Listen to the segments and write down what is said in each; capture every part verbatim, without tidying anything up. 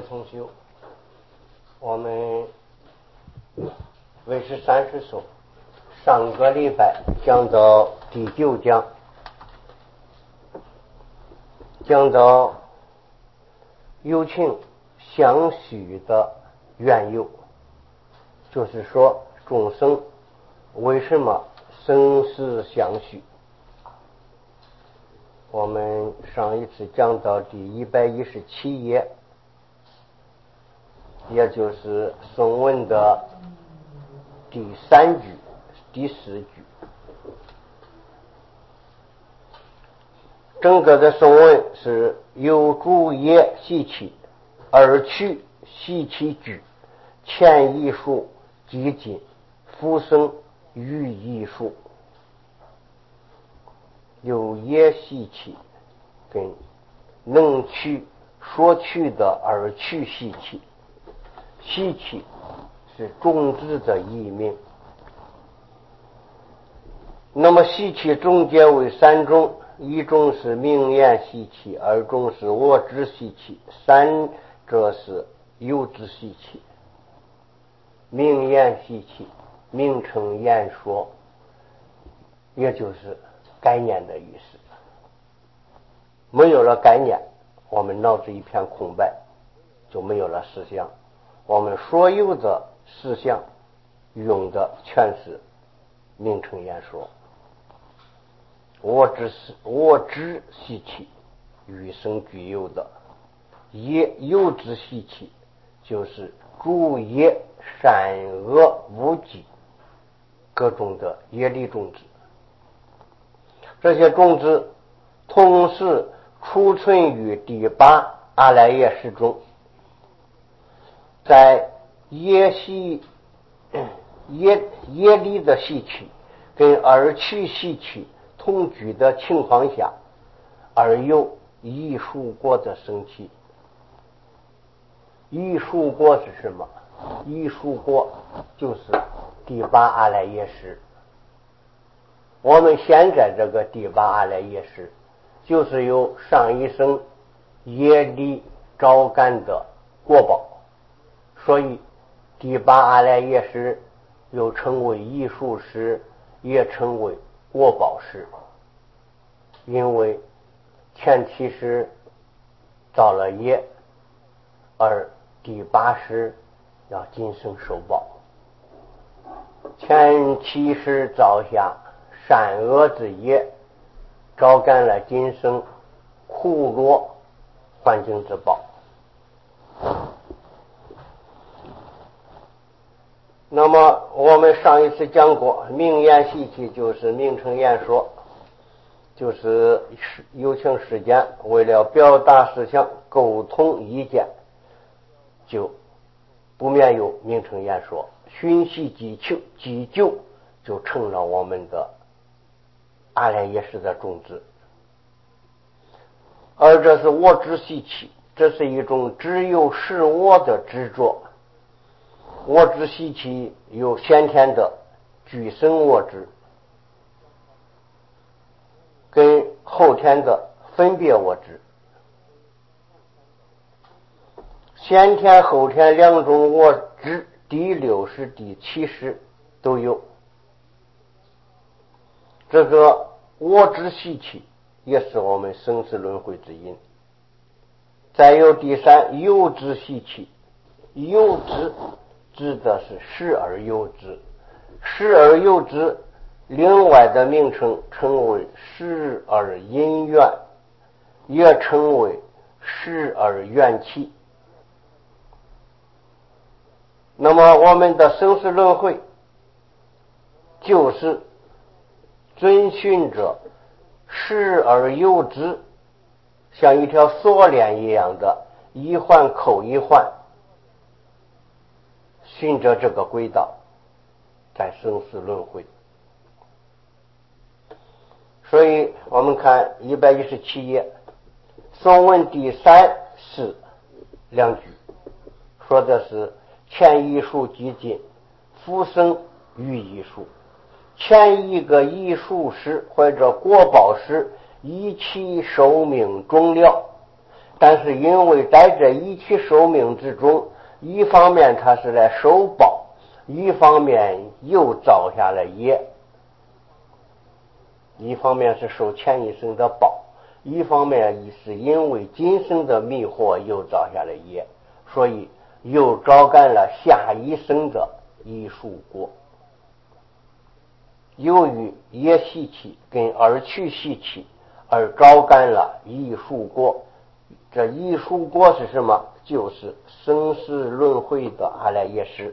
重修，我们为是三十首，上个礼拜讲到第九讲，讲到有情相续的缘由，就是说众生为什么生死相续。我们上一次讲到第一百一十七页，也就是颂文的第三句、第四句。整个的颂文是由主业习气，二去习气句，前一数即进，复生于一数。有业习气跟能去说去的而去习气，习气是种子的异名。那么习气总结为三种，一种是名言习气，二种是我知习气，三者是有知习气。名言习气，名称言说，也就是概念的意思。没有了概念，我们脑子一片空白，就没有了思想。我们所有的思想用的全是名称言说。我知我知习气，与生俱有的；业有知习气，就是诸业善恶无忌各种的业力种子。这些种子同时储存于第八阿赖耶识中，在业习业业力的习气跟二趣习气同居的情况下，而有异熟果的生起。异熟果是什么？异熟果就是第八阿赖耶识。我们现在这个第八阿赖耶识，就是由上一生业力招感的果报，所以第八阿赖耶识又称为异熟识，也称为果报识。因为前七识造了业，而第八识要今生受报。前七识造下善恶之业，招感了今生苦乐环境之报。那么我们上一次讲过，名言习气就是名称言说，就是有情世间为了表达思想、沟通意见，就不免有名称言说，循习积久，积久就成了我们的阿赖耶识的种子。而这是我执习气，这是一种只有是我的执着。我执习气有先天的具生我执，跟后天的分别我执。先天后天两种我执，第六识第七识都有。这个我执习气也是我们生死轮回之因。再有第三有知习气，有知指的是视而有知，视而有知另外的名称称为视而因缘，也称为视而缘起。那么我们的生死轮回就是遵循着视而有知，像一条锁链一样的一环扣一环，循着这个轨道在生死轮回。所以我们看一百一十七页颂文第三四两句，说的是前一数即进，复生于一数。前一个一数时或者果报时，一期寿命终了， 但是因为在这一期寿命之中，一方面他是来受报，一方面又造下了业，一方面是受前一生的报，一方面是因为今生的迷惑又造下了业，所以又招感了下一生的一束果。由于业习气跟二趣习气而招感了一束果，这一束果是什么？就是生死轮回的阿赖耶识。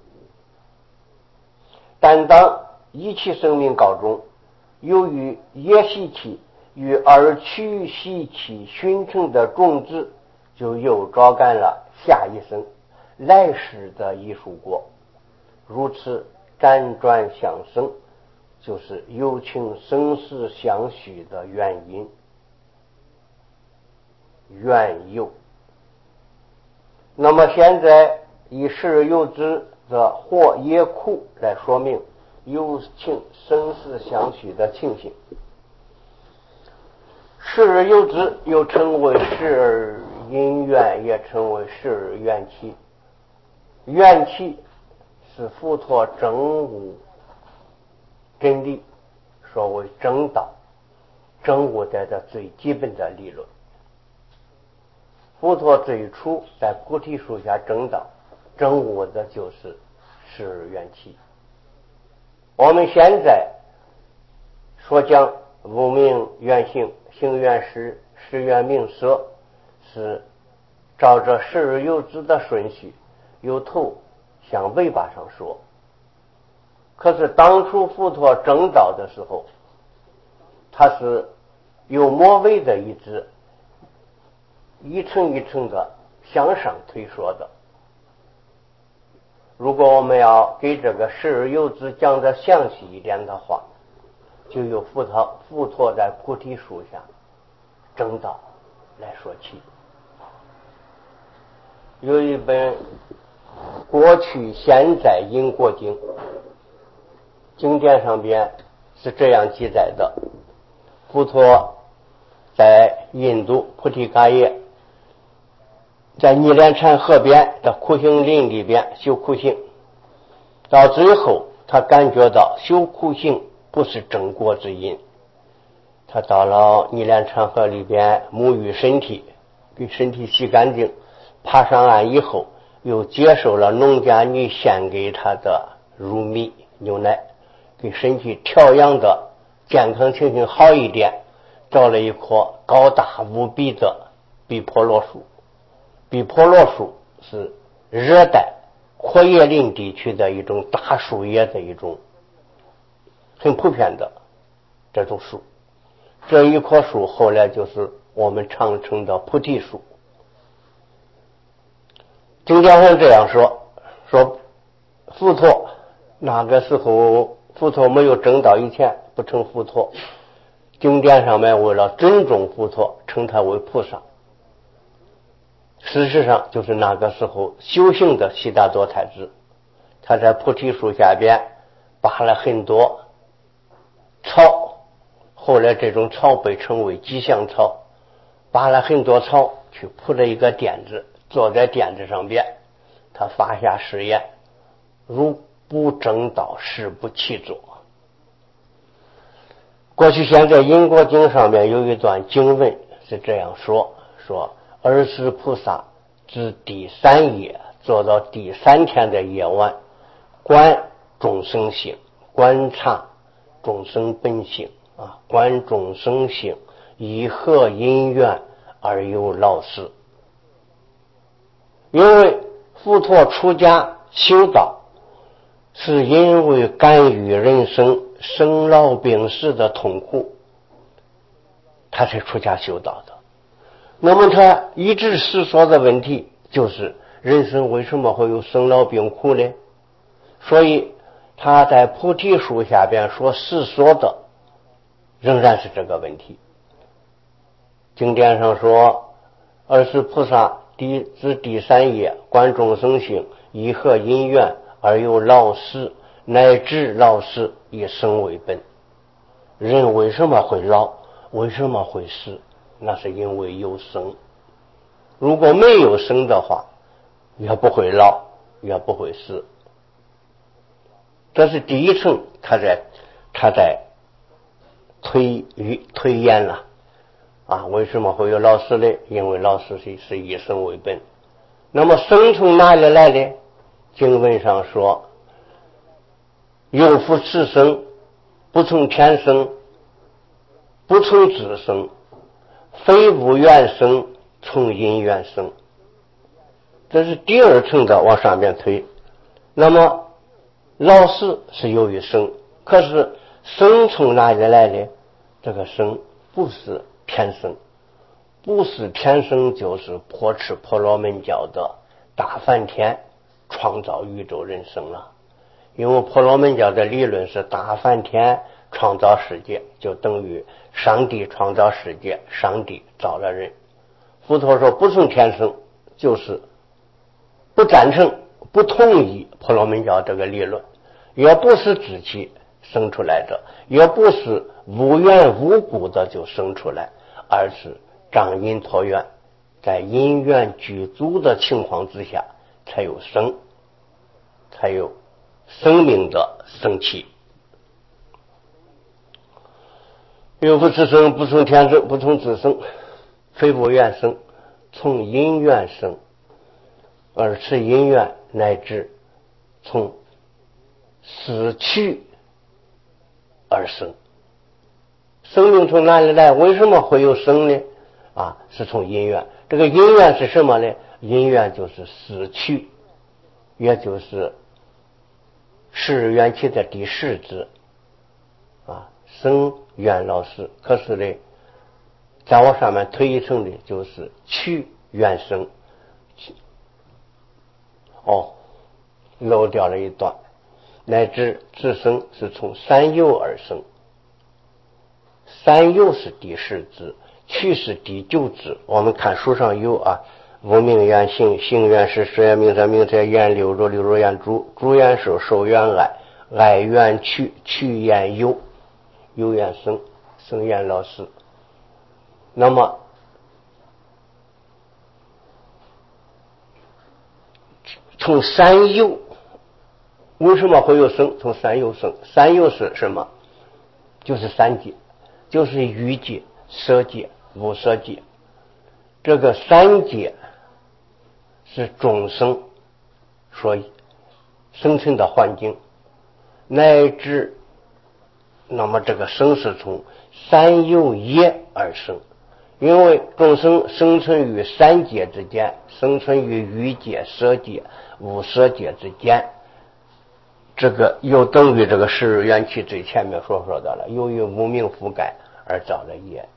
但当一期生命告终，由于业习气与二趣习气熏成的种子，就又招感了下一生来世的一束果，如此辗转相生，就是有情生死相续的原因缘由。那么现在以世有之的或业苦来说明有情生死相续的情形。世而有之又称为世而因缘，也称为世而缘起。缘起是佛陀证悟真理，所谓正道，证悟的的最基本的理论。佛陀最初在菩提树下证道，证悟的就是世而缘起。我们现在所讲无明缘行，行缘识，识缘名色，是照着世而有之的顺序，由头向尾巴上说。可是当初佛陀证道的时候，他是有末尾的一支，一层一层的向上推说的。如果我们要给这个世而有之讲的详细一点的话，就由佛陀佛陀在菩提树下证道来说起。有一本过去现在因果经，经典上边是这样记载的：佛陀在印度菩提伽耶，在尼连禅河边的苦行林里边修苦行，到最后他感觉到修苦行不是正果之因，他到了尼连禅河里边沐浴身体，给身体洗干净，爬上岸以后又接受了农家女献给他的乳米牛奶，给身体调养的健康情形好一点，找了一棵高大无比的比婆罗树。比婆罗树是热带阔叶林地区的一种大树叶的一种很普遍的这种树。这一棵树后来就是我们常称的菩提树。经典上这样说，说佛陀那个时候，佛陀没有证道以前不称佛陀，经典上面为了尊重佛陀称他为菩萨。事实上就是那个时候修行的悉达多太子，他在菩提树下边拔了很多草，后来这种草被称为吉祥草，拔了很多草去铺了一个垫子，坐在垫子上边，他发下誓言：如不正道，誓不起坐。过去现在因果经上面有一段经文是这样说：说二世菩萨自第三夜做到第三天的夜晚，观众生性，观察众生本性啊，观众生性以何因缘而有老死。因为佛陀出家修道，是因为感于人生生老病死的痛苦，他才出家修道的。那么他一直思索的问题就是人生为什么会有生老病苦呢？所以他在菩提树下边所思索的仍然是这个问题。经典上说，二世菩萨第自第三夜观众生性，以何因缘而有老死，乃至老死以生为本。人为什么会老？为什么会死？那是因为有生。 如果没有生的话，也不会老，也不会死。这是第一层，他在他在推推演了啊。为什么会有老死呢？因为老死是是以生为本。那么生从哪里来的？经文上说，有夫此生不从天生，不从自生，非无缘生，从因缘生。这是第二层的往上面推。那么老死是由于生，可是生从哪里来的？这个生不是天生，不是天生，就是破斥婆罗门教的大梵天创造宇宙人生了。因为婆罗门教的理论是大梵天创造世界，就等于上帝创造世界，上帝造了人。佛陀说不从天生，就是不赞成不同意婆罗门教这个理论，也不是自己生出来的，也不是无缘无故的就生出来，而是仗因托缘，在因缘具足的情况之下才有生，才有生命的生起。有夫此生不从天生，不从自生，非无缘生，从因缘生，而此因缘乃至从死去而生。生命从哪里来？为什么会有生呢？啊，是从因缘。这个因缘是什么呢？因缘就是死去，也就是十缘起的第十支啊，生缘老死。可是呢，再往上面推一层的就是去缘生。哦，漏掉了一段，乃至自生是从三有而生。三有是第十支，去是第九支。我们看书上有啊，无名缘行，行缘是十缘名色，名色缘六入，六入缘主，主缘受，受缘爱，爱缘去，去缘有，有缘生，生缘老死。那么从三有为什么会有生？从三有生。三有是什么？就是三界，就是欲界、色界、无色界。这个三界是众生所生存的环境，乃至那么这个生是从三有业而生。因为众生生存于三界之间，生存于欲界、色界、无色界之间，这个又等于这个十缘起最前面所说的了，由于无明覆盖而造的业。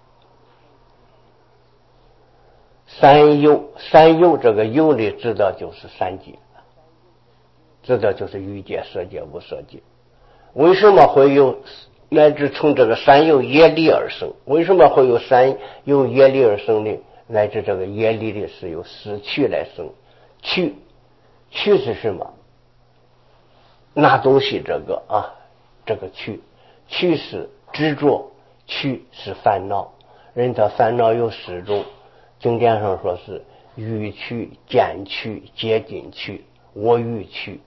三有，三有这个有的指的就是三界，指的就是欲界、色界、无色界。为什么会有乃至从这个三有业力而生？为什么会有三有业力而生呢？乃至这个业力的是由死去来生。去去是什么？拿东西这个啊，这个去去是执着，去是烦恼。人的烦恼有四种，经典上说是欲去、见去、接近去、我欲去。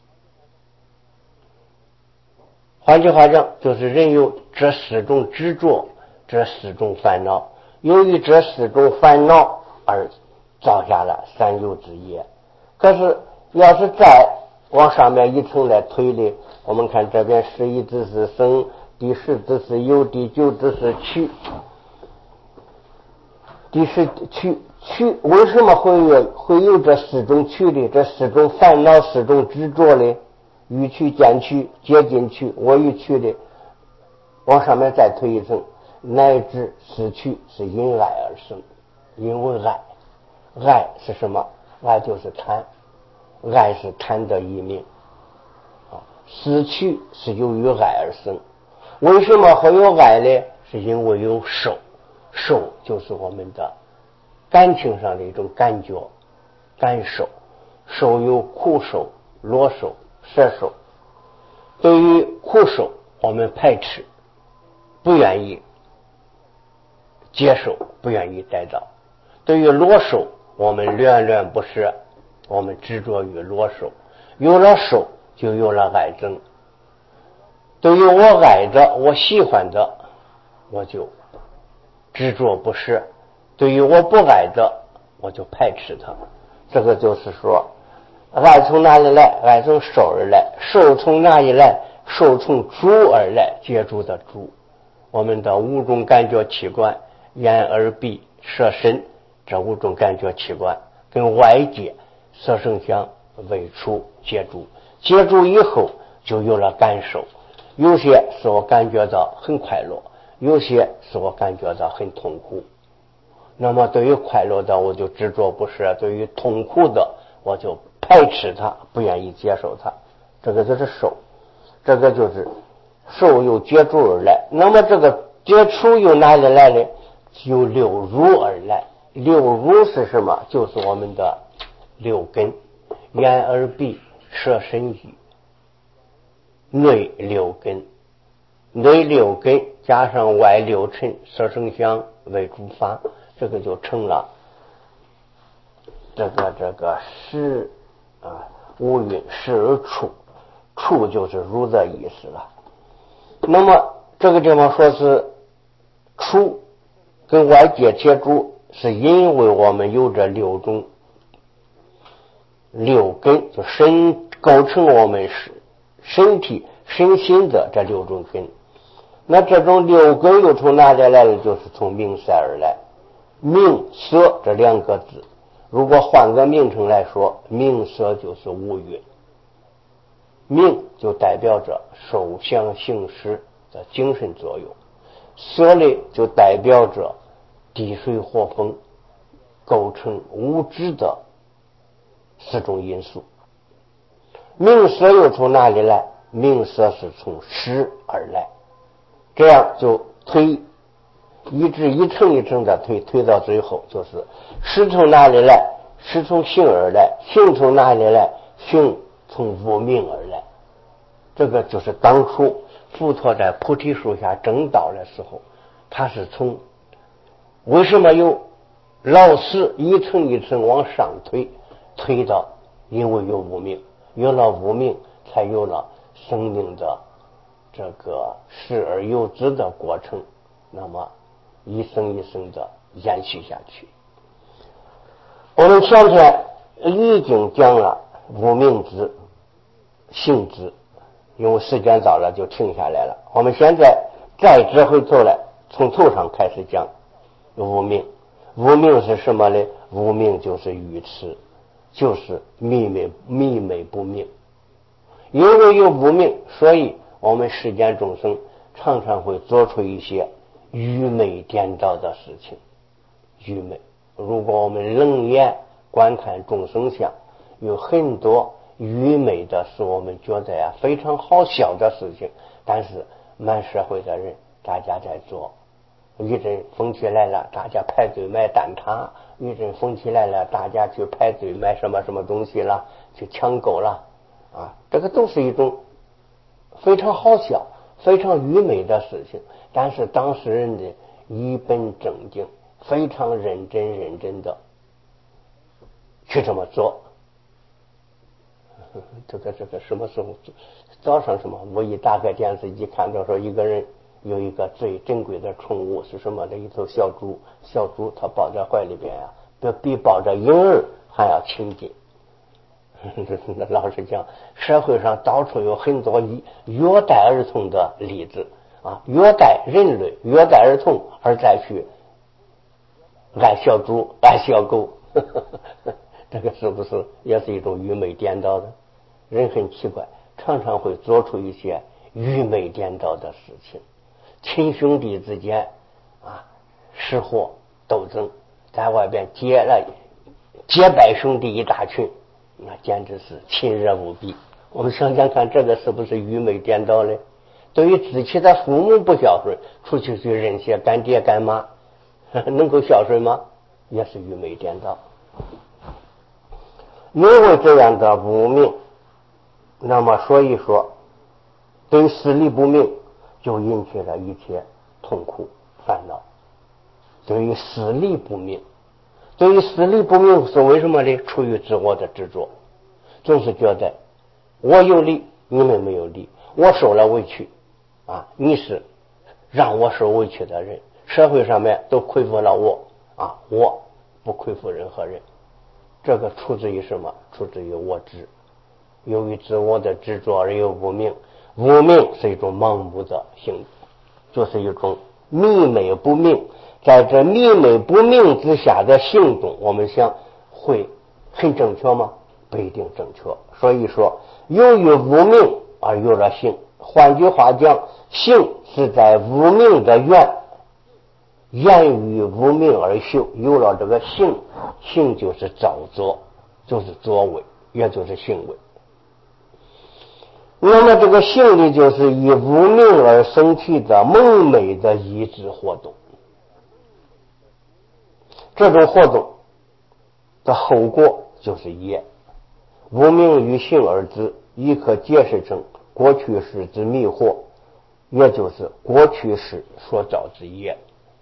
换句话讲，就是人有这四种执着，这四种烦恼，由于这四种烦恼而造下了三有之业。可是要是再往上面一层来推的，我们看这边十一支是生，第十支是有，第九支是去。第十去去为什么会有会有这四种去的？这四种烦恼、四种执着的，欲去、见去、接近去、我欲去的，往上面再推一层，乃至失去是因爱而生。因为爱，爱是什么？爱就是贪，爱是贪得一命啊。失去是由于爱而生。为什么会有爱呢？是因为有受，受就是我们的感情上的一种感觉、感受。受有苦受、乐受、舍受。对于苦受，我们排斥，不愿意接受，不愿意得到；对于乐受， 我们恋恋不舍，我们执着于裸手，有了手就有了爱憎。对于我爱的我喜欢的，我就执着不舍，对于我不爱的我就排斥它。这个就是说，爱从哪里来？爱从受而来。受从哪里来？受从主而来，接触的主。我们的五种感觉器官，眼耳鼻舌身，这五种感觉器官跟外界色声香味触接触，接触以后就有了感受。有些使我感觉到很快乐，有些使我感觉到很痛苦。那么对于快乐的我就执着不舍，对于痛苦的我就排斥它，不愿意接受它。这个就是受，这个就是受由接触而来。那么这个接触由哪里来呢？由六入而来。六入是什么？就是我们的六根，眼耳鼻舌身意，内六根，内六根加上外六尘，色声香味触法，这个就成了这个这个识啊，五蕴识而触，触就是入的意思了。那么这个地方说是触跟外界接触，是因为我们有这六种六根，就身构成我们是身体身心的这六种根。那这种六根又从哪里来的？就是从名色而来。名色这两个字，如果换个名称来说，名色就是五蕴。名就代表着受想行识的精神作用，色类就代表着地水火风构成物质的四种因素。名色又从哪里来？名色是从识而来，这样就推一直一层一层的推，推到最后就是识从哪里来？识从性而来。性从哪里来？性从无明而来。这个就是当初佛陀在菩提树下证道的时候，他是从为什么有老死一层一层往上推，推到因为有无明，有了无明才有了生命的这个失而有之的过程，那么一生一生的延续下去。我们前天已经讲了无明之性之，因为时间早了就停下来了。我们现在再折回头来，从头上开始讲无明。无明是什么呢？无明就是愚痴，就是迷昧迷昧不明。因为有无明，所以我们世间众生常常会做出一些愚昧颠倒的事情。愚昧，如果我们冷眼观看众生相，有很多愚昧的是我们觉得呀非常好笑的事情，但是满社会的人大家在做。一阵风气来了，大家排队买蛋挞；一阵风气来了，大家去排队买什么什么东西了，去抢购了啊！这个都是一种非常好笑、非常愚昧的事情。但是当事人的一本正经，非常认真认真的去这么做。这个这个什么时候？早上什么？我一打开电视机，看到说一个人有一个最珍贵的宠物是什么的？一头小猪，小猪它抱在怀里边呀、啊，比抱着婴儿还要亲近。老实讲，社会上到处有很多虐待儿童的例子啊，虐待人类、虐待儿童，而再去爱小猪、爱小狗，这个是不是也是一种愚昧颠倒的？人很奇怪，常常会做出一些愚昧颠倒的事情。亲兄弟之间啊，失火斗争，在外边结了结拜兄弟一大群，那简直是亲热无比。我们想想看，这个是不是愚昧颠倒呢？对于自己的父母不孝顺，出去去认些干爹干妈，能够孝顺吗？也是愚昧颠倒。因为这样的无明，那么所以说对事理不明，就引起了一切痛苦烦恼。对于事理不明， 对于死理不明是为什么呢？出于自我的执着，总是觉得我有理，你们没有理，我受了委屈啊，你是让我受委屈的人，社会上面都亏负了我啊，我不亏负任何人。这个出自于什么？出自于我执，由于自我的执着而有无明，无明是一种盲目的行为，就是一种迷昧不明。在这迷昧不明之下的行动，我们想会很正确吗？不一定正确。所以说由于无明而有了行，换句话讲，行是在无明的缘，言于无明而修，有了这个行，行就是造作，就是作为，也就是行为。那么这个行为就是以无明而生起的蒙昧的意志活动，这种活动的后果就是业。无明与行而知，亦可解释成过去世之迷惑，也就是过去世所造之业。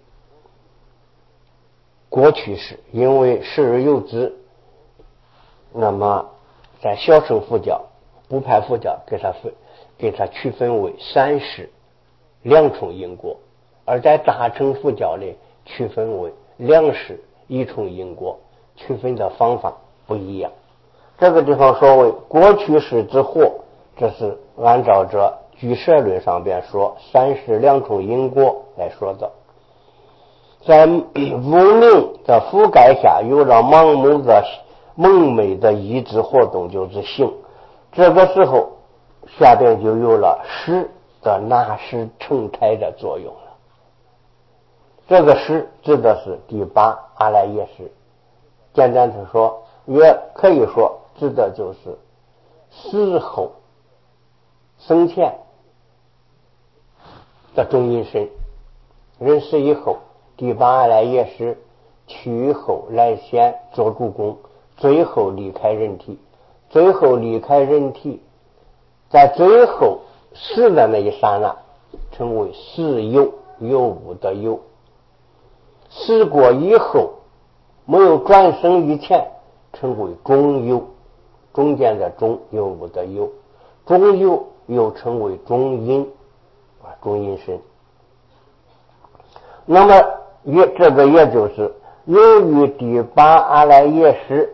过去世因为事而有之，那么在小乘佛教、部派佛教给它分给它区分为三世两重因果，而在大乘佛教里区分为两世一重因果，区分的方法不一样。这个地方说为过去世之祸，这是按照这俱舍论上边说三世两重因果来说的。在无明的覆盖下，有了盲目的蒙昧的意志活动，就是行。这个时候下边就有了识的纳识成胎的作用了。这个识指的是第八阿赖耶识，简单的说，也可以说指的就是死后生前的中阴身。人死以后，第八阿赖耶识去后来先做主功，最后离开人体，最后离开人体，在最后死的那一刹那称为死有，有无的有。死过以后没有转生以前称为中有，中间的中，有无的有。中有又称为中阴啊，中阴身。那么也这个也就是由于第八阿赖耶识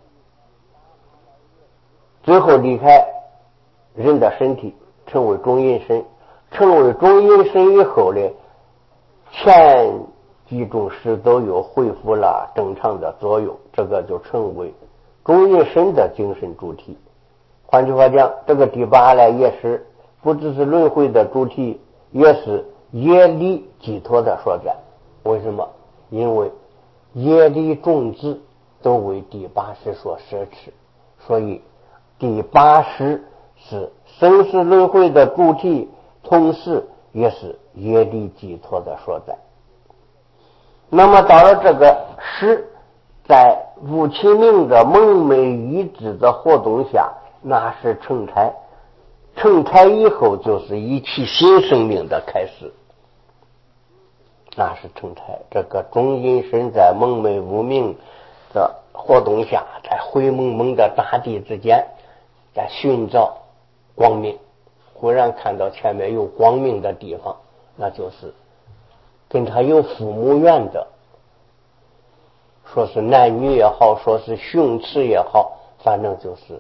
最后离开人的身体，称为中阴身。成为中阴身以后呢，前几种识都有恢复了正常的作用，这个就称为中阴身的精神主体。换句话讲，这个第八阿赖耶识不只是轮回的主体，也是业力寄托的所在。为什么？因为业力种子都为第八识所摄持，所以第八识是生死轮回的主体，同时也是业力寄托的所在。那么到了这个识，在无其名的蒙昧意志的活动下，那是成胎。成胎以后就是一期新生命的开始，那是成胎。这个中阴身在蒙昧无明的活动下，在灰蒙蒙的大地之间，在寻找光明，忽然看到前面有光明的地方，那就是跟他有父母缘的，说是男女也好，说是雄雌也好，反正就是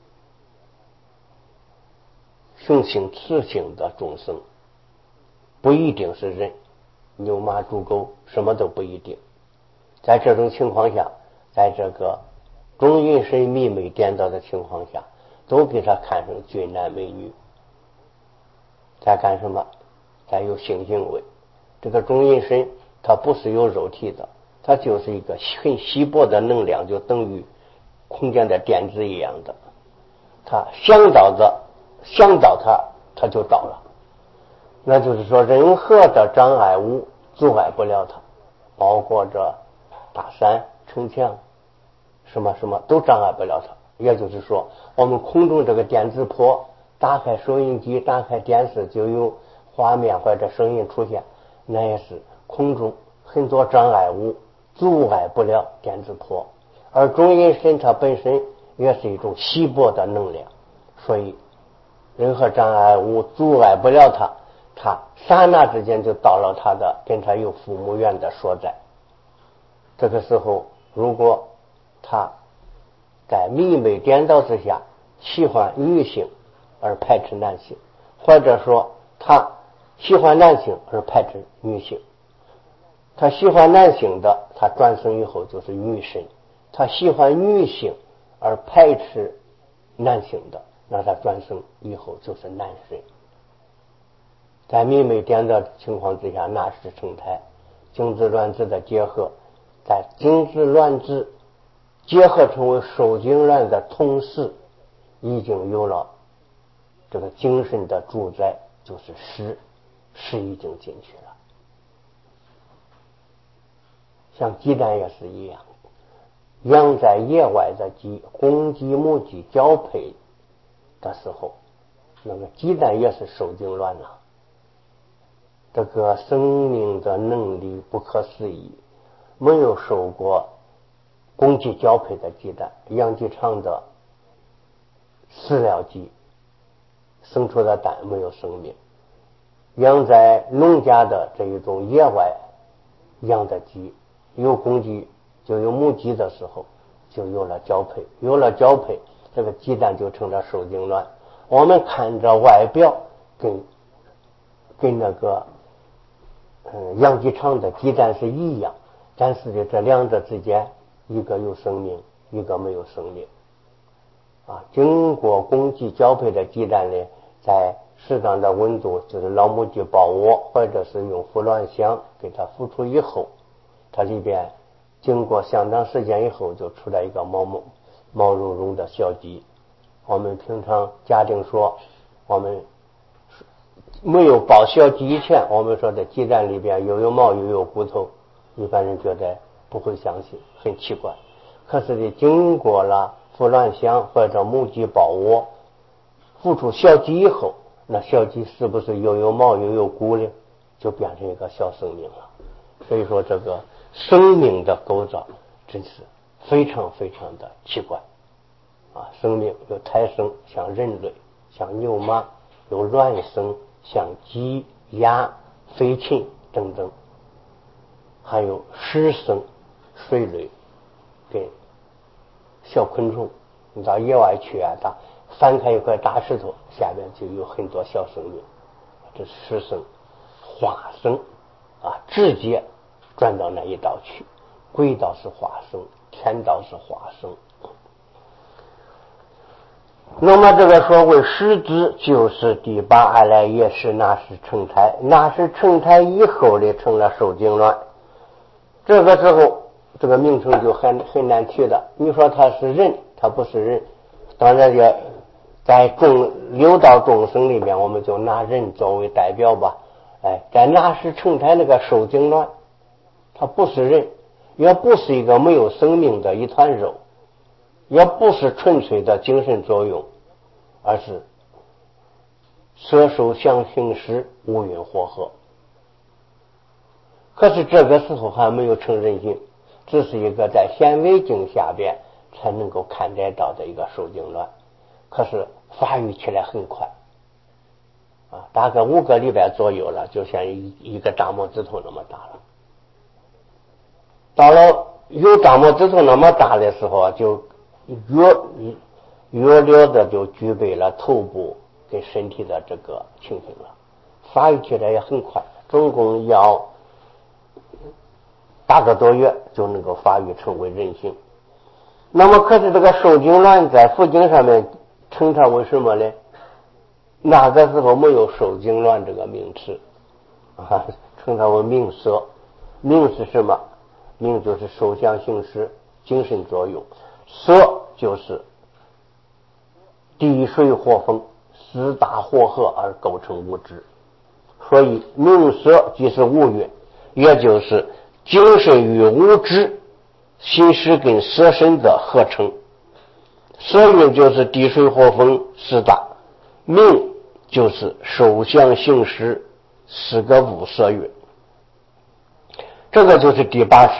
雄性雌性的众生，不一定是人，牛马猪狗什么都不一定。在这种情况下，在这个中阴身迷昧颠倒的情况下，都给他看成俊男美女，在干什么？在有性行为。这个中阴身它不是有肉体的，它就是一个很稀薄的能量，就等于空间的电子一样的，他想到的想到它它就到了。那就是说任何的障碍物阻碍不了它，包括着大山城墙什么什么都障碍不了它。也就是说我们空中这个电磁波，打开收音机打开电视就有画面或者声音出现，那也是空中很多障碍物阻碍不了电磁波，而中阴身它本身也是一种稀薄的能量，所以任何障碍物阻碍不了它，它刹那之间就到了它的跟它有父母缘的所在。这个时候如果他在迷昧颠倒之下喜欢女性而排斥男性，或者说他喜欢男性而排斥女性，他喜欢男性的他转生以后就是女神，他喜欢女性而排斥男性的，那他转生以后就是男神。在迷昧颠倒的情况之下，那是成胎精子卵子的结合，在精子卵子结合成为受精卵的同时，已经有了这个精神的主宰，就是识，识已经进去了。像鸡蛋也是一样，养在野外的鸡，公鸡母鸡交配的时候，那个鸡蛋也是受精卵了。这个生命的能力不可思议，没有受过公鸡交配的鸡蛋，养鸡场的饲料鸡生出的蛋没有生命，养在农家的这一种野外养的鸡，有公鸡就有母鸡的时候，就有了交配，有了交配，这个鸡蛋就成了受精卵。我们看着外表跟跟那个嗯养鸡场的鸡蛋是一样，但是呢这两者之间一个有生命，一个没有生命啊。经过公鸡交配的鸡蛋呢，在适当的温度，就是老母鸡抱窝，或者是用孵卵箱给它孵出以后，它里边经过相当时间以后，就出来一个毛毛毛茸茸的小鸡。我们平常家庭说，我们没有抱小鸡以前，我们说的鸡蛋里边又有毛又有骨头，一般人觉得不会相信，很奇怪。可是呢，经过了孵卵箱或者母鸡抱窝孵出小鸡以后，那小鸡是不是又有毛又有骨呢？就变成一个小生命了。所以说这个生命的构造真是非常非常的奇怪啊！生命有胎生，像人类，像牛马；有卵生，像鸡、鸭、飞禽等等；还有湿生，水类跟小昆虫。你到野外去啊，它翻开一块大石头，下面就有很多小生命，这是湿生。化生啊，直接转到那一道去，鬼道是化生，天道是化生。那么这个所谓识子，就是第八阿赖耶识那是成胎，那是成胎以后的成了受精卵。这个时候这个名称就很很难提了。你说他是人，他不是人，当然也在众六道众生里面，我们就拿人作为代表吧。哎，在那是成胎那个受精卵，它不是人，也不是一个没有生命的一团肉，也不是纯粹的精神作用，而是色受想行识五蕴和合。可是这个时候还没有成人形，只是一个在显微镜下边才能够看得到的一个受精卵，可是发育起来很快啊，大概五个礼拜左右了，就像一一个掌拇指头那么大了。到了有掌拇指头那么大的时候，就约约略的就具备了头部跟身体的这个情形了，发育起来也很快，总共要八个多月就能够发育成为人形。那么可是这个受精卵在佛经上面称它为什么呢？那个时候没有受精卵这个名词啊，称它为命色。命是什么？命就是受想行识精神作用，色就是地水火风四大火合而构成物质，所以命色即是五蕴，也就是精神与物质心识跟色身的合成。色蕴就是地水火风四大，命就是受想行识四个物色蕴。这个就是第八识，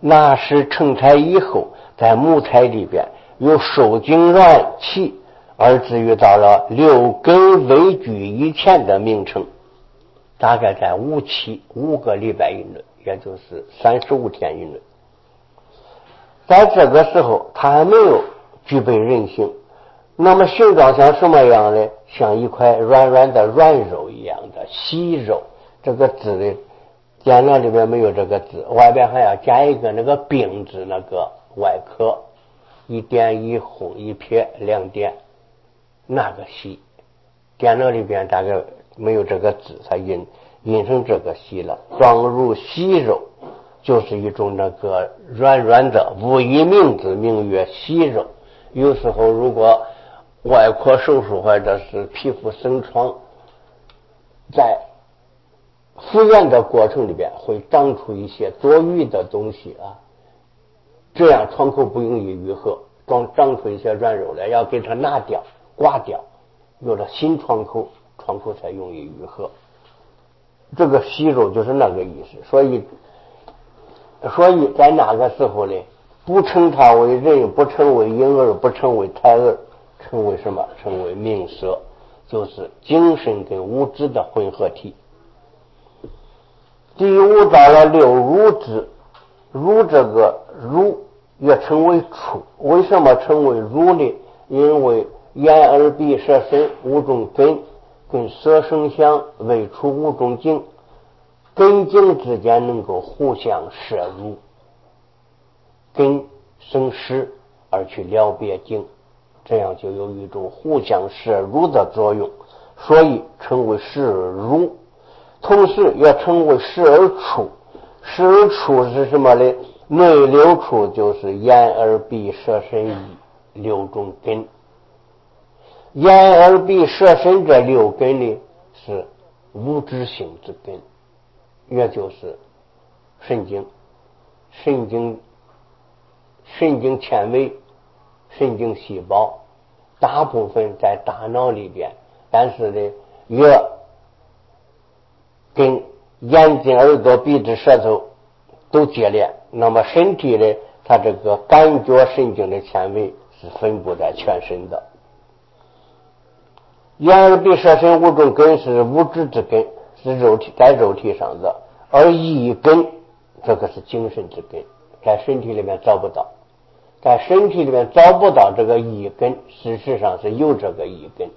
那是成胎以后，在母胎里边有受精卵期，而至于到了六根未具以前的名称，大概在五期五个礼拜以内，也就是三十五天以内。在这个时候，他还没有具备人性，那么形状像什么样呢？像一块软软的软肉一样的细肉。这个字呢，简章里面没有这个字，外边还要加一个那个并字那个外壳，一点一横一撇两点，那个细。简章里边大概没有这个字，才印印成这个细了。状如细肉，就是一种那个软软的，无以名字，名曰细肉。有时候如果外科手术或者是皮肤生疮，在复原的过程里边会长出一些多余的东西啊，这样创口不容易愈合，长长出一些软肉来，要给它拿掉刮掉，有了新创口，创口才容易愈合。这个息肉就是那个意思。所以所以在那个时候呢，不称他为人，不称为婴儿，不称为胎儿，称为什么？称为冥色，就是精神跟物质的混合体。第五到了六乳之，乳这个乳也称为初。为什么称为乳呢？因为眼耳鼻舌身五种根跟色声香味触五种境，根境之间能够互相摄入，根生识而去了别境，这样就有一种互相摄入的作用，所以称为识而入。同时也称为识而出。识而出是什么呢？内六处就是眼耳鼻舌身意六种根。眼耳鼻舌身这六根呢，是无知性之根，也就是神经神经神经纤维神经细胞，大部分在大脑里边，但是呢也跟眼睛耳朵鼻子舌头都接连。那么身体呢，它这个感觉神经的纤维是分布在全身的。眼耳鼻舌身五种根是物质之根，是肉体在肉体上的，而意根这个是精神之根，在身体里面找不到，在身体里面找不到这个意根，事实上是有这个意根。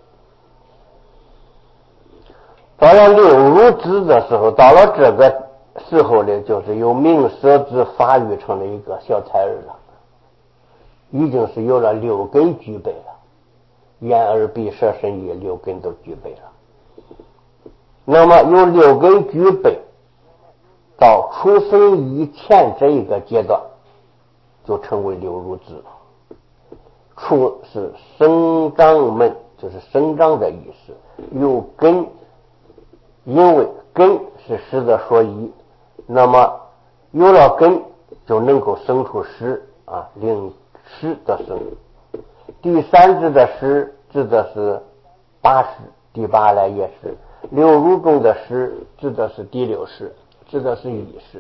到了六乳之的时候，到了这个时候呢，就是由冥色之发育成了一个小胎儿了，已经是有了六根具备了，眼耳鼻舌身意六根都具备了。那么有六根具备到出生以前这一个阶段，就称为六乳之。出是生长门，就是生长的意思。有根，因为根是识的所依，那么有了根就能够生出识啊，令识的生。第三支的识指的是八识，第八来也是。六乳中的识指的是第六识，指的是意识。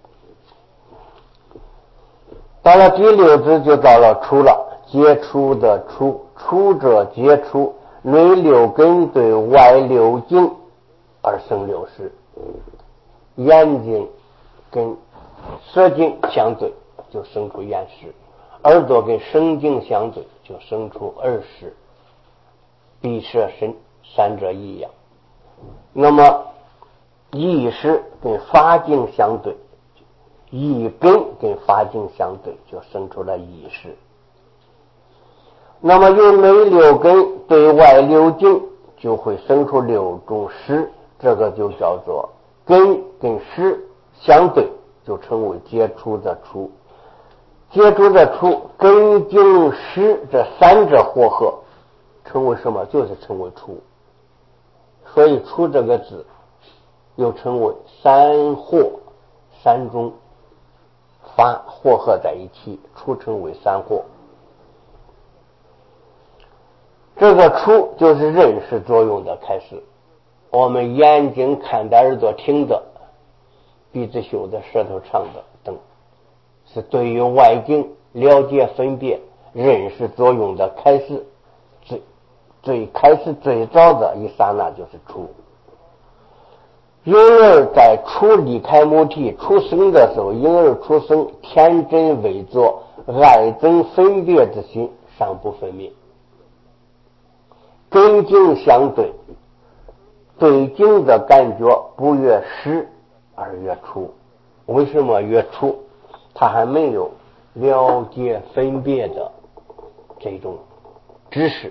到了第六支就到了初了，接触的触，触者接触，内六根对外六境而生六识。眼睛跟舌境相对，就生出眼识；耳朵跟声境相对，就生出耳识。鼻舌身三者一样。那么意识跟法境相对，意根跟法境相对，就生出了意识。那么由内六根对外六境，就会生出六种识，这个就叫做根跟识相对，就称为接触的触。接触的触，根境识这三者和合，称为什么？就是称为触。所以触这个字又称为三和，三种法和合在一起，触称为三和。这个触就是认识作用的开始。我们眼睛看的，耳朵听的，鼻子嗅的，舌头尝的等， 是对于外境了解分别认识作用的开始，最最开始最早的一刹那就是初。婴儿在初离开母体出生的时候，婴儿出生天真伪作，爱憎分别之心尚不分明，跟境相对，对境的感觉不越实而越初。为什么越初？他还没有了解分别的这种知识，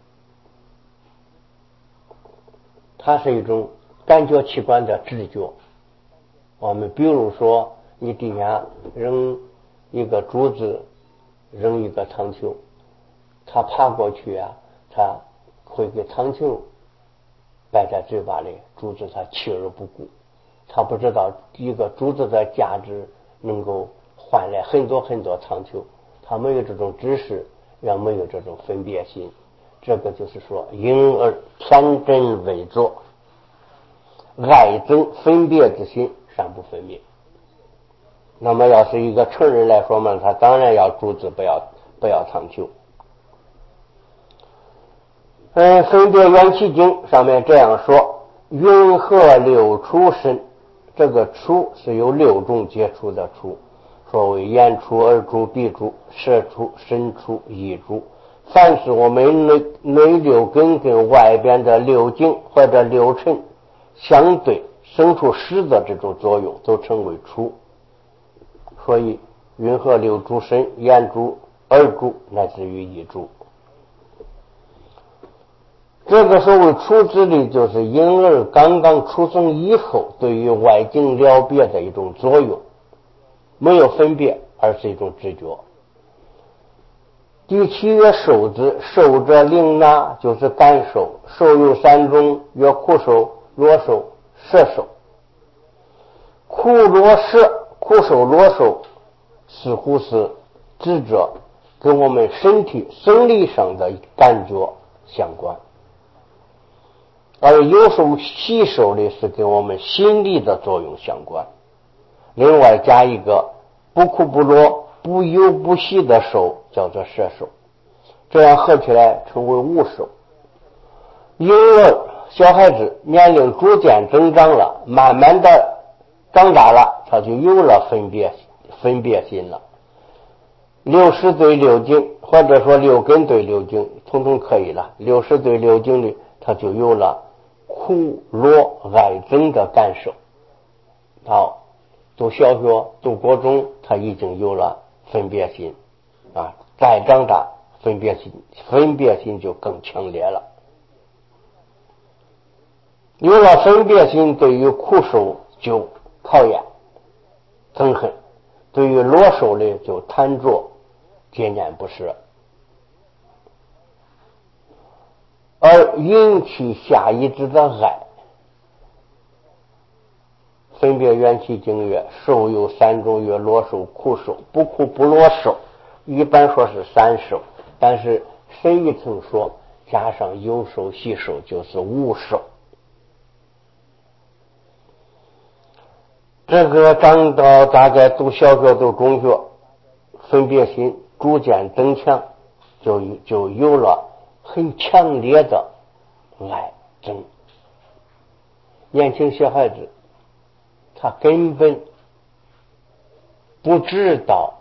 它是一种感觉器官的直觉。我们比如说，你底下扔一个珠子，扔一个糖球，他爬过去啊，他会给糖球摆在嘴巴里，珠子他弃而不顾，他不知道一个珠子的价值能够换来很多很多糖球，他没有这种知识，也没有这种分别心。这个就是说，婴儿天真伪作，爱憎分别之心尚不分明。那么要是一个成人来说嘛，他当然要珠子，不要不要糖球。嗯，分别缘起经上面这样说：云何六处身？这个处是有六种接触的处，所谓眼处、耳处、鼻处、舌处、身处、意处。凡是我们内内六根跟外边的六境或者六尘相对生出实的这种作用，都称为处。所以云何六处身？眼处、耳处乃至于意处。这个所谓处之力，就是婴儿刚刚出生以后对于外境了别的一种作用，没有分别，而是一种直觉。第七曰受之，受者领纳，就是感受。受有三种，曰苦受、乐受、摄受。苦乐摄、苦受乐受似乎是指着跟我们身体生理上的感觉相关，而有受喜受的是跟我们心理的作用相关。另外加一个不苦不乐不忧不喜的受，叫做摄受，这样合起来称为无受。婴儿小孩子年龄逐渐增长了，慢慢的长大了，他就有了分别分别心了。六识对六境，或者说六根对六境，统统可以了。六识对六境里，他就有了苦乐爱憎的感受。好，读小学读国中，他已经有了分别心啊，再长大分别心分别心就更强烈了。有了分别心，对于苦受就讨厌憎恨，对于乐受的就贪着接念不舍，而引起下一支的爱。分别缘起经曰：受有三种，曰乐受、苦受、不苦不乐受。一般说是三受，但是谁一曾说加上有受喜受就是无受。这个长到大概读小学读中学，分别心逐渐增强，就就有了很强烈的爱憎。年轻小孩子他根本不知道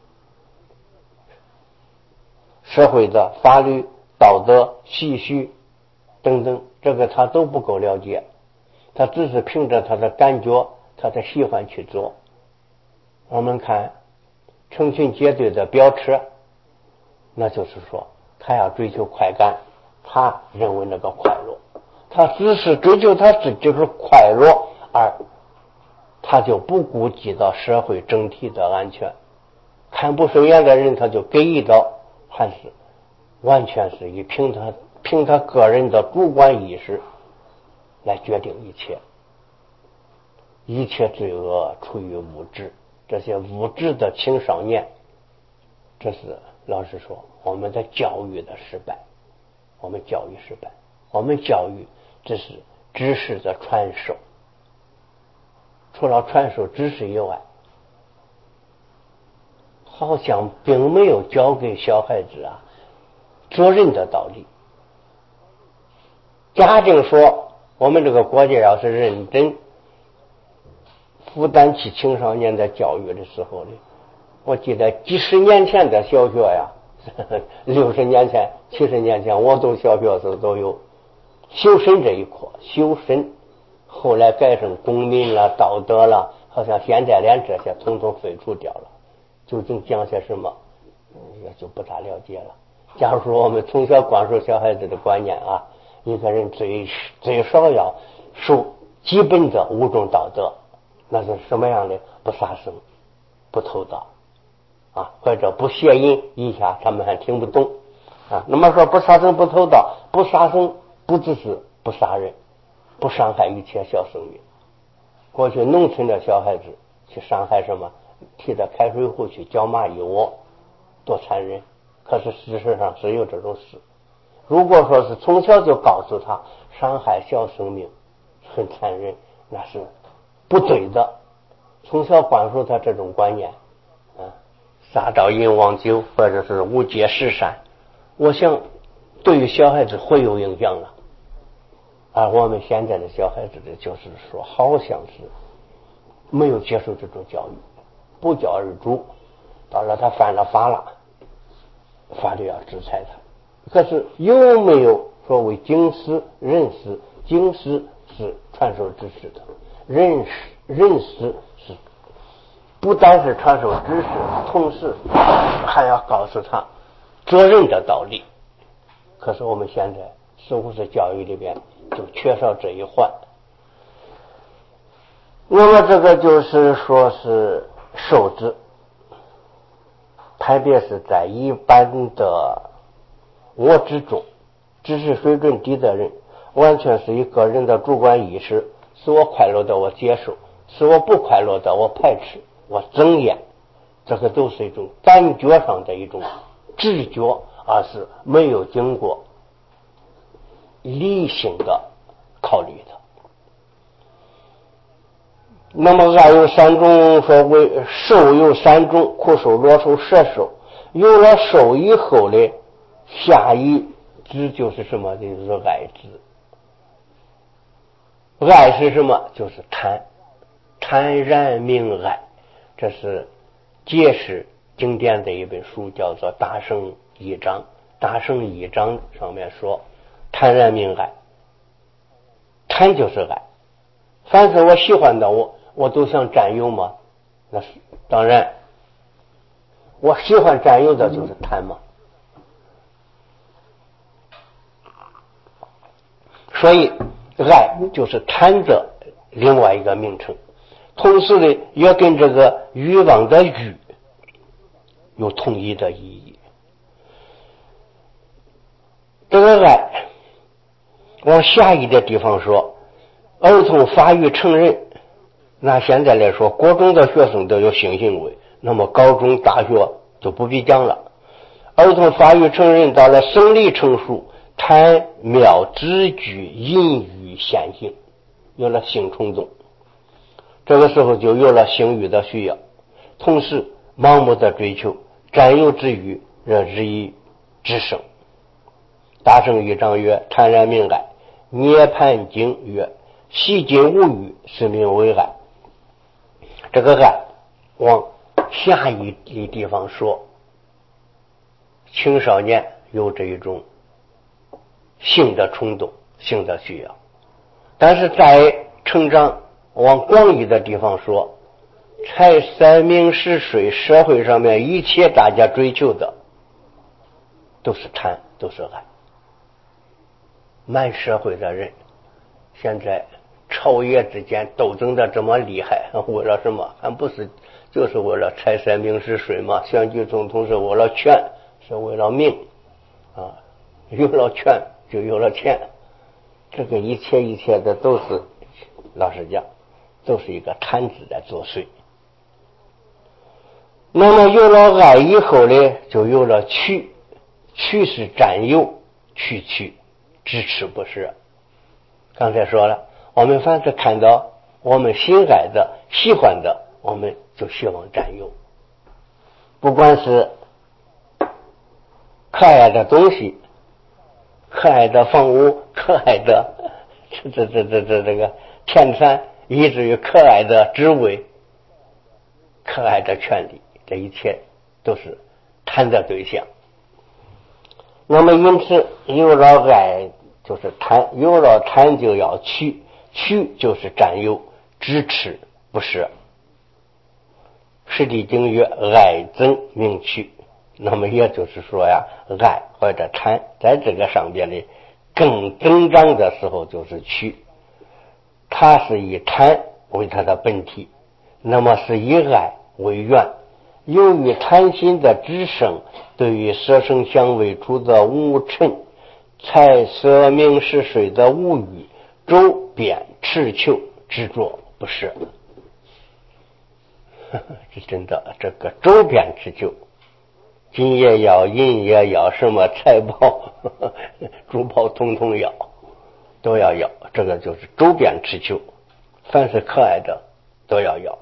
社会的法律、道德、习俗等等，这个他都不够了解，他只是凭着他的感觉，他的喜欢去做。我们看成群结队的飙车，那就是说他要追求快感，他认为那个快乐，他只是追求他自己的快乐，而他就不顾及到社会整体的安全。看不顺眼的人他就给一刀，还是完全是以凭他凭他个人的主观意识来决定一切。一切罪恶出于无知，这些无知的青少年，这是老实说我们的教育的失败，我们教育失败，我们教育这是知识的传授，除了传授知识以外， 好像并没有教给小孩子啊做人的道理。家庭说，我们这个国家要是认真负担起青少年的教育的时候呢，我记得几十年前的小学呀，六十年前、七十年前，我读小学的时候都有修身这一课，修身。后来改成公民了、道德了，好像现在连这些统统废除掉了。究竟讲些什么，也就不大了解了。假如说我们从小灌输小孩子的观念啊，一个人最最少要守基本的五种道德，那是什么样的？不杀生，不偷盗啊，或者不邪淫，以下他们还听不懂啊。那么说不杀生、不偷盗、不杀生，不只是不杀人，不伤害一切小生命。过去农村的小孩子去伤害什么？提着开水壶去搅蚂蚁窝，多残忍！可是事实上是有这种事。如果说是从小就告诉他伤害小生命很残忍，那是不对的。从小灌输他这种观念啊，杀盗淫妄酒或者是无戒十善，我想对于小孩子会有影响了。而我们现在的小孩子的就是说，好像是没有接受这种教育，不教而诛，到了他犯了法了，法律要制裁他。可是有没有说为经师认识？经师是传授知识的，认识认识是不单是传授知识，同时还要告诉他做人的道理。可是我们现在似乎是教育里边就缺少这一环。那么这个就是说是受制，特别是在一般的我之中，知识水准低的人，完全是以个人的主观意识，使我快乐的我接受，使我不快乐的我排斥，我憎厌，这个都是一种感觉上的一种直觉，而是没有经过理性的考虑的。那么爱有三种，说为受有三种，苦受、乐受、舍受。有了受以后呢，下一支就是什么？就是爱支。爱是什么？就是贪，贪然名爱。这是解释经典的一本书，叫做《大乘一章》。大乘一章上面说，贪然名爱，贪就是爱。凡是我喜欢的，我我都想占有吗？那是当然，我喜欢占有的就是贪嘛。所以爱就是贪的另外一个名称，同时呢，也跟这个欲望的欲有统一的意义。这个爱往狭义的地方说，儿童发育成人，那现在来说，国中的学生都有性行为，那么高中大学就不必讲了。儿童发育成人，到了生理成熟，贪妙知具淫欲现行，有了性冲动，这个时候就有了性欲的需要，同时盲目的追求占有之欲，这日益之生。大乘一章曰：贪然名爱。涅盘经曰：习尽无欲，是名为爱。这个爱往下一个地方说，青少年有这一种性的冲动、性的需要，但是在成长往广义的地方说，财三名食睡，社会上面一切大家追求的都是贪，都是爱。满社会的人现在朝野之间斗争的这么厉害，为了什么？还不是就是为了财三名食睡嘛？选举总统是为了权，是为了名啊，有了权就有了钱，这个一切一切的都是，老实讲，都是一个贪字在作祟。那么有了爱以后呢，就有了取，取是占有，取取支持不是。刚才说了，我们凡是看到我们心爱的、喜欢的，我们就希望占有。 不管是可爱的东西，可爱的房屋，可爱的这这这这这这个田产，以至于可爱的职位，可爱的权利，这一切都是贪的对象。那么因此有了爱就是贪，有了贪就要取，取就是占有，支持不舍。实地经曰爱憎名取，那么也就是说呀，爱或者贪在这个上边的更增长的时候就是取，它是以贪为它的本体，那么是以爱为源。由于贪心的滋生，对于色声香味触的无尘，财色名食睡的无欲，周遍持求执着不舍。是真的，这个周遍持求，金也要，银也要，什么财宝珠宝统统要，都要要，这个就是周遍持求，凡是可爱的都要要。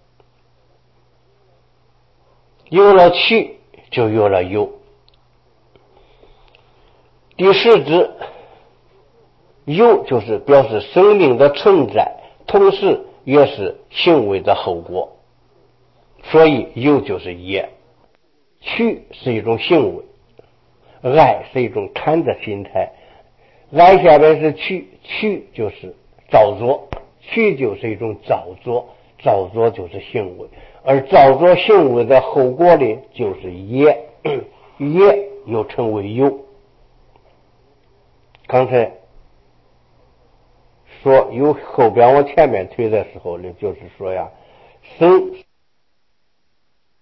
有了取就有了有。第十字有就是表示生命的存在，同时也是行为的后果，所以有就是业。取是一种行为，爱是一种贪的心态，爱下边是取，取就是造作，取就是一种造作，造作就是行为，而造作行为的后果呢就是业，业又称为有。刚才说有后边我前面推的时候呢，就是说呀，生